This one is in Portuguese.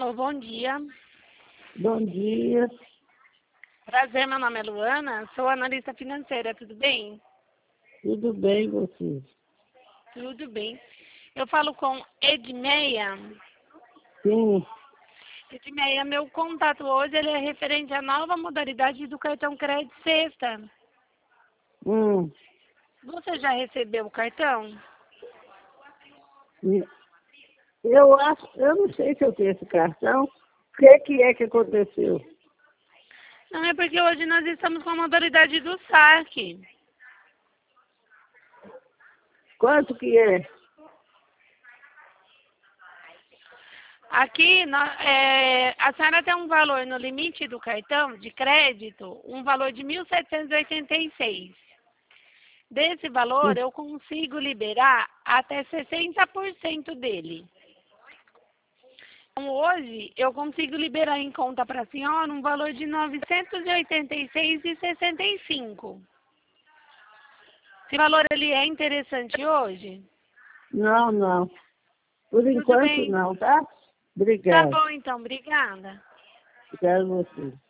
Alô, bom dia. Bom dia, Prazer, meu nome é Luana, sou analista financeira, tudo bem? tudo bem você? Tudo bem. Eu falo com Edmeia. Sim, Edmeia, meu contato hoje ele é referente à nova modalidade do cartão crédito sexta. hum, Você já recebeu o cartão? eu não sei se eu tenho esse cartão. O que é que aconteceu? Não, é porque hoje nós estamos com a modalidade do saque. Quanto que é? Aqui, a senhora tem um valor no limite do cartão de crédito, um valor de 1.786. Desse valor, eu consigo liberar até 60% dele. Então, hoje, eu consigo liberar em conta para a senhora um valor de R$ 986,65. Esse valor ele é interessante hoje? Não, não. Por Tudo enquanto bem. não, tá? Tá Obrigado. bom, então. Obrigada. Obrigado a você.